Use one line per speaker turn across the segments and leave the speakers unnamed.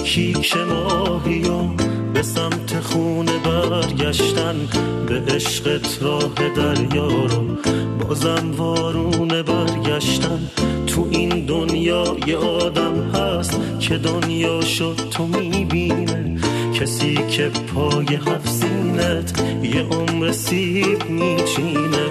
کیک ماهیام به سمت خونه برگشتن، به عشقت راه دریا رو بازم وارونه برگشتن. تو این دنیا یه آدم هست که دنیا شد تو میبینه، کسی که پای هفت سینت یه عمر سیب میچینه.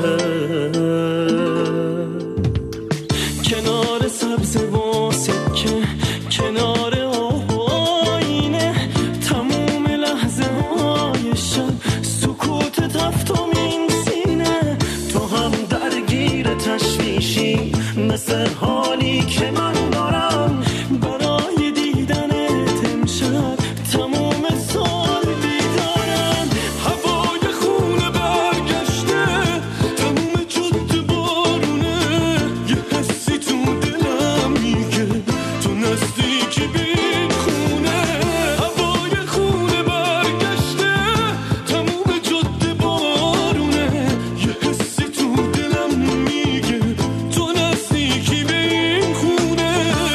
کنار سبز و سکه، کنار آب و آینه، تموم لحظه های شب سکوت تفتمین سینه. تو هم درگیر تشویشی مثل حالی که من دارم، برای دیدنت امشب تموم سال بیدارم. هوای خونه برگشته، تموم جاده بارونه، یه حسی تو دلم میگه تو نزدیکی به این خونه. هوای خونه برگشته، تموم جاده بارونه، یه حسی تو دلم میگه تو نزدیکی به این خونه.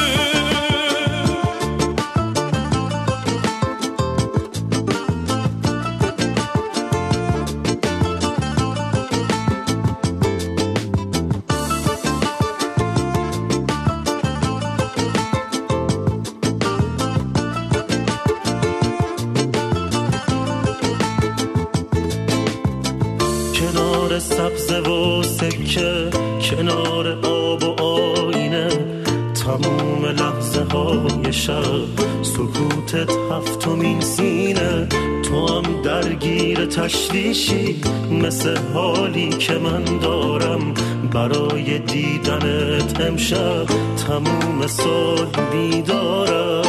کنار سبز و سکه، کنار آب و آینه، تموم لحظه های شب سکوتت هفتمین سینه. تو هم درگیر تشویشی مثل حالی که من دارم، برای دیدنت امشب تموم سال بیدارم.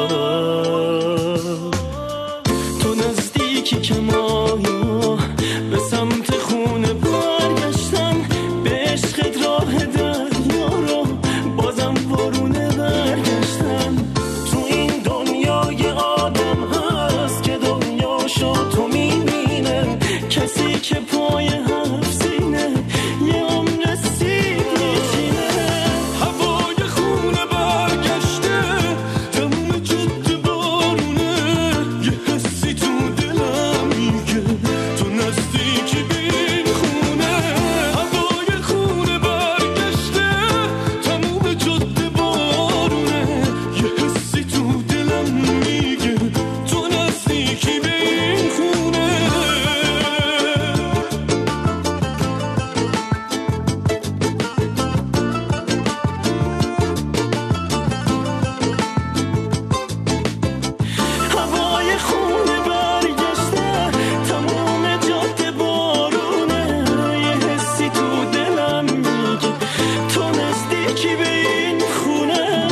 تو نزدیکی که ماهی به سمت خونه برگشتن، به عشقت راه دریا رو بازم وارونه برگشتن. تو این دنیا یه آدم هست که دنیا شد تو میبینه، کسی که پای هفت سینه یه عمر سیب میچینه. هوای خونه برگشته، تموم جاده بارونه، یه حسی تو دلم میگه تو نزدیکی به این خونه. هوای خونه برگشته، تموم جاده بارونه، یه حسی تو دلم میگه تو نزدیکی به این خونه. هوای خونه برگشته، تموم جاده بارونه، یه حسی تو دلم میگه تو نزدیکی به این خونه.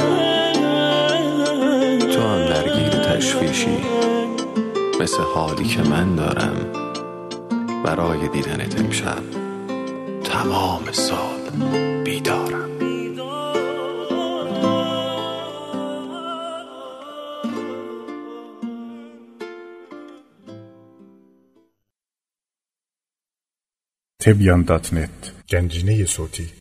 تو هم درگیر تشویشی مثل حالی که من دارم، برای دیدنت امشب تمام سال بیدارم.
تبیان.net گنجینه صوتی